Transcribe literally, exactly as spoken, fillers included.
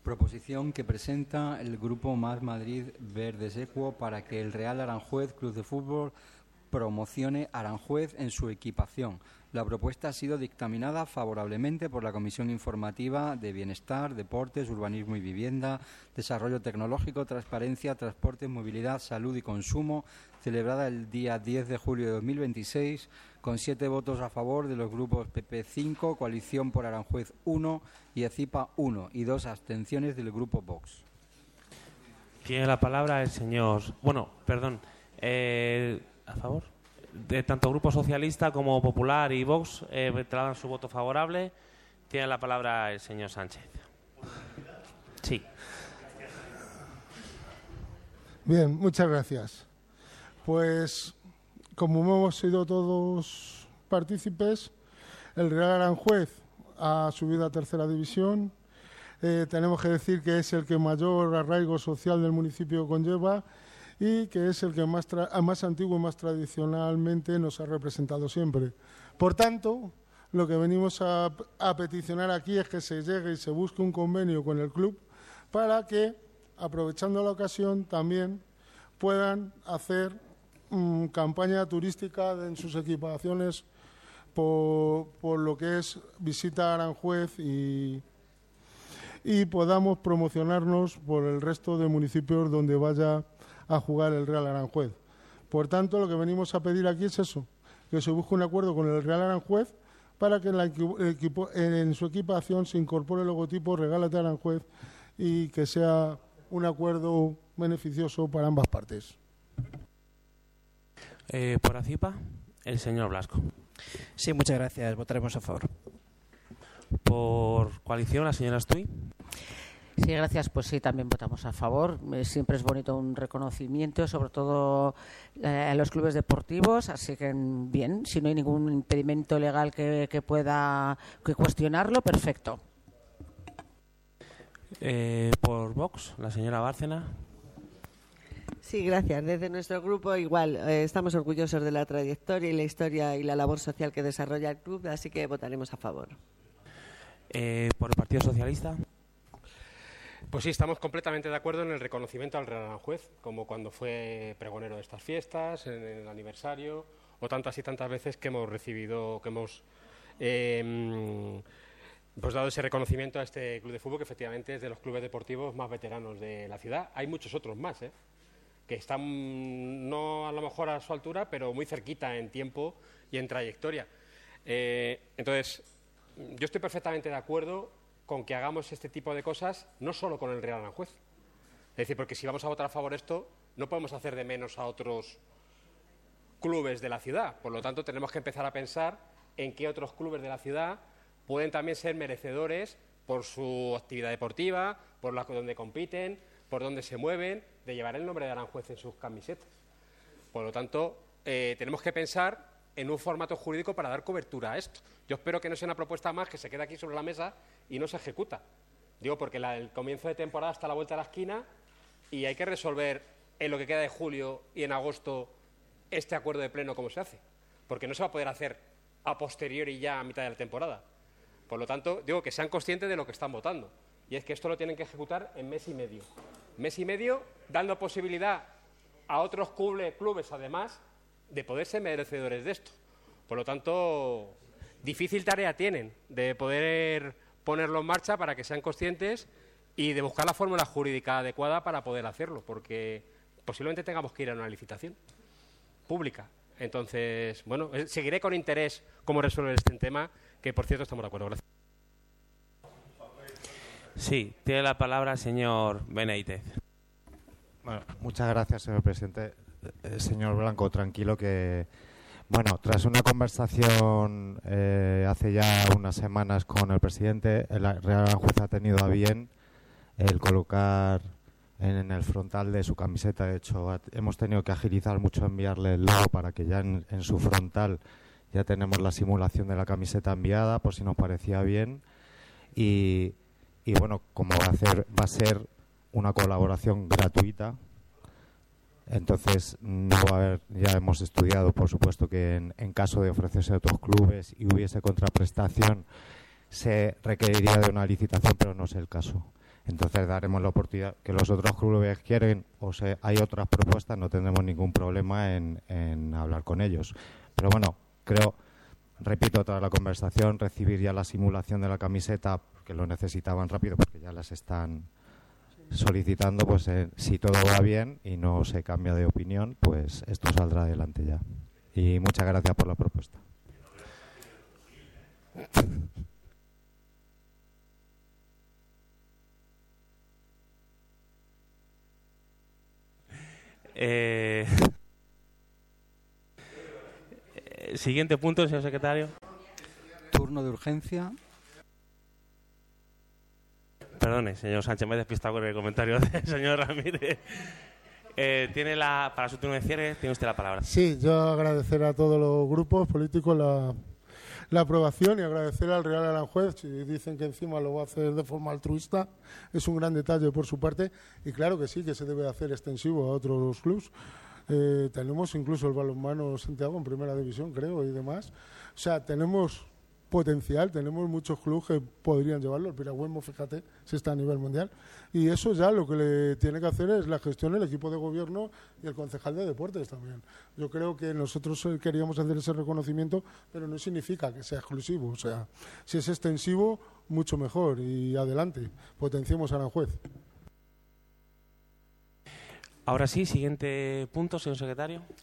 Proposición que presenta el Grupo Más Madrid Verdes Equo para que el Real Aranjuez Club de Fútbol promocione Aranjuez en su equipación. La propuesta ha sido dictaminada favorablemente por la Comisión Informativa de Bienestar, Deportes, Urbanismo y Vivienda, Desarrollo Tecnológico, Transparencia, Transportes, Movilidad, Salud y Consumo, celebrada el día diez de julio de dos mil veintiséis, con siete votos a favor de los grupos P P cinco, Coalición por Aranjuez uno y ECIPA uno y dos abstenciones del grupo Vox. Tiene la palabra el señor... Bueno, perdón. Eh, ¿A favor? De tanto Grupo Socialista como Popular y Vox eh, trasladan su voto favorable. Tiene la palabra el señor Sánchez. Sí. Bien, muchas gracias. Pues, como hemos sido todos partícipes, el Real Aranjuez ha subido a tercera división. Eh, tenemos que decir que es el que mayor arraigo social del municipio conlleva y que es el que más, tra- más antiguo y más tradicionalmente nos ha representado siempre. Por tanto, lo que venimos a, a peticionar aquí es que se llegue y se busque un convenio con el club para que, aprovechando la ocasión, también puedan hacer mmm, campaña turística en sus equipaciones por, por lo que es visita a Aranjuez y, y podamos promocionarnos por el resto de municipios donde vaya a jugar el Real Aranjuez. Por tanto, lo que venimos a pedir aquí es eso, que se busque un acuerdo con el Real Aranjuez para que en, la equipo, en su equipación se incorpore el logotipo Regálate Aranjuez y que sea un acuerdo beneficioso para ambas partes. Eh, por ACIPA, el señor Blasco. Sí, muchas gracias. Votaremos a favor. Por Coalición, la señora Estuy. Sí, gracias. Pues sí, también votamos a favor. Eh, siempre es bonito un reconocimiento, sobre todo eh, a los clubes deportivos. Así que, bien, si no hay ningún impedimento legal que, que pueda que cuestionarlo, perfecto. Eh, por Vox, la señora Bárcena. Sí, gracias. Desde nuestro grupo igual eh, estamos orgullosos de la trayectoria y la historia y la labor social que desarrolla el club, así que votaremos a favor. Eh, por el Partido Socialista. Pues sí, estamos completamente de acuerdo en el reconocimiento al Real Aranjuez, como cuando fue pregonero de estas fiestas, en el aniversario, o tantas y tantas veces que hemos recibido, que hemos eh, pues dado ese reconocimiento a este club de fútbol, que efectivamente es de los clubes deportivos más veteranos de la ciudad. Hay muchos otros más, ¿eh? que están no a lo mejor a su altura, pero muy cerquita en tiempo y en trayectoria. Eh, entonces, yo estoy perfectamente de acuerdo con que hagamos este tipo de cosas, no solo con el Real Aranjuez. Es decir, porque si vamos a votar a favor de esto, no podemos hacer de menos a otros clubes de la ciudad. Por lo tanto, tenemos que empezar a pensar en qué otros clubes de la ciudad pueden también ser merecedores por su actividad deportiva, por la donde compiten, por donde se mueven, de llevar el nombre de Aranjuez en sus camisetas. Por lo tanto, eh, tenemos que pensar en un formato jurídico para dar cobertura a esto. Yo espero que no sea una propuesta más que se quede aquí sobre la mesa y no se ejecuta. Digo, porque la, el comienzo de temporada está a la vuelta de la esquina y hay que resolver en lo que queda de julio y en agosto este acuerdo de pleno cómo se hace. Porque no se va a poder hacer a posteriori ya a mitad de la temporada. Por lo tanto, digo que sean conscientes de lo que están votando. Y es que esto lo tienen que ejecutar en mes y medio. Mes y medio dando posibilidad a otros clubes, además, de poder ser merecedores de esto. Por lo tanto, difícil tarea tienen de poder ponerlo en marcha para que sean conscientes y de buscar la fórmula jurídica adecuada para poder hacerlo, porque posiblemente tengamos que ir a una licitación pública. Entonces, bueno, seguiré con interés cómo resolver este tema, que por cierto estamos de acuerdo. Gracias. Sí, tiene la palabra el señor Benítez. Bueno, muchas gracias, señor presidente. Eh, señor Blanco, tranquilo que, bueno, tras una conversación eh, hace ya unas semanas con el presidente, el Real Aranjuez ha tenido a bien el colocar en, en el frontal de su camiseta. De hecho, ha, hemos tenido que agilizar mucho enviarle el logo para que ya en, en su frontal ya tenemos la simulación de la camiseta enviada, por si nos parecía bien. Y, y bueno, como va a, hacer, va a ser una colaboración gratuita, entonces no va a haber, ya hemos estudiado, por supuesto, que en, en caso de ofrecerse a otros clubes y hubiese contraprestación, se requeriría de una licitación, pero no es el caso. Entonces daremos la oportunidad que los otros clubes quieren o se, hay otras propuestas, no tendremos ningún problema en, en hablar con ellos. Pero bueno, creo, repito toda la conversación, recibir ya la simulación de la camiseta, que lo necesitaban rápido porque ya las están solicitando, pues eh, si todo va bien y no se cambia de opinión, pues esto saldrá adelante ya. Y muchas gracias por la propuesta. Eh, siguiente punto, señor secretario. Turno de urgencia. Perdone, señor Sánchez, me he despistado con el comentario del señor Ramírez. Eh, tiene la, para su turno de cierre, tiene usted la palabra. Sí, yo agradecer a todos los grupos políticos la, la aprobación y agradecer al Real Aranjuez. Si dicen que encima lo va a hacer de forma altruista, es un gran detalle por su parte. Y claro que sí, que se debe hacer extensivo a otros clubes. Eh, tenemos incluso el balonmano Santiago en primera división, creo, y demás. O sea, tenemos potencial, tenemos muchos clubes que podrían llevarlo. El Piragüismo, fíjate, si está a nivel mundial. Y eso ya lo que le tiene que hacer es la gestión el equipo de gobierno y el concejal de deportes también. Yo creo que nosotros queríamos hacer ese reconocimiento, pero no significa que sea exclusivo. O sea, si es extensivo, mucho mejor. Y adelante, potenciemos a Aranjuez. Ahora sí, siguiente punto, señor secretario.